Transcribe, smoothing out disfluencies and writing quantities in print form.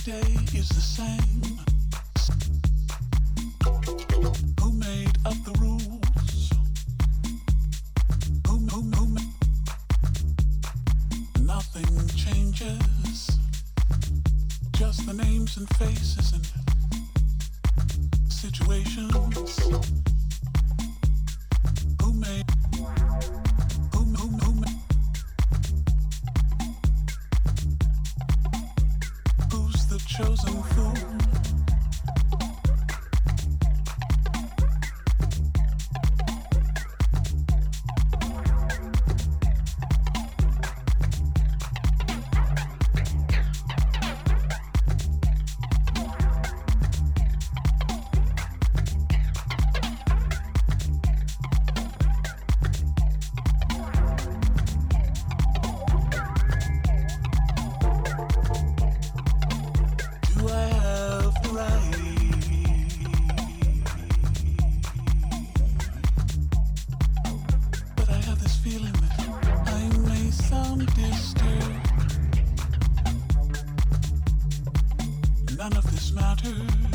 day is the same. Who made up the rules? Who Nothing changes. Just the names and faces and situations. Who made? Who made? Who's the chosen fool? None of this matters.